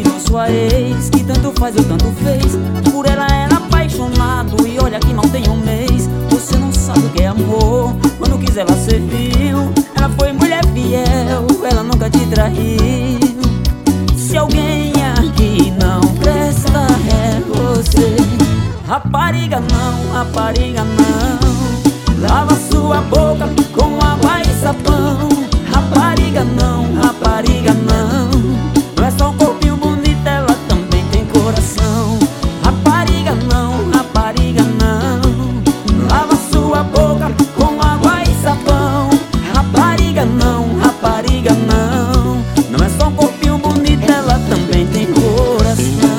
virou sua ex, que tanto faz ou tanto fez. Por ela era apaixonado e olha que mal tem um mês. Você não sabe o que é amor, quando quis ela serviu. Ela foi mulher fiel, ela nunca te traiu. Se alguém aqui não presta é você. Rapariga não, rapariga não, lava sua boca com água e sabão. Rapariga não, rapariga não, não é só um corpinho bonito, ela também tem coração. Rapariga não, rapariga não, lava sua boca com água e sabão. Rapariga não, rapariga não, não é só um corpinho bonito, ela também tem coração.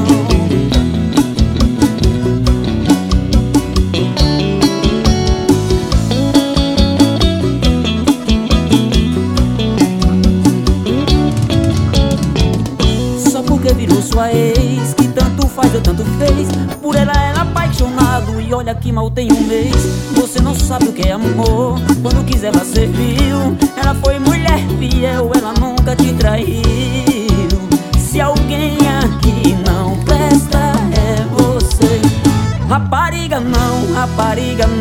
Porque virou sua ex, que tanto faz ou tanto fez. Por ela era apaixonado e olha que mal tem um mês. Você não sabe o que é amor, quando quis ela serviu. Ela foi mulher fiel, ela nunca te traiu. Se alguém aqui não presta é você. Rapariga não, rapariga não,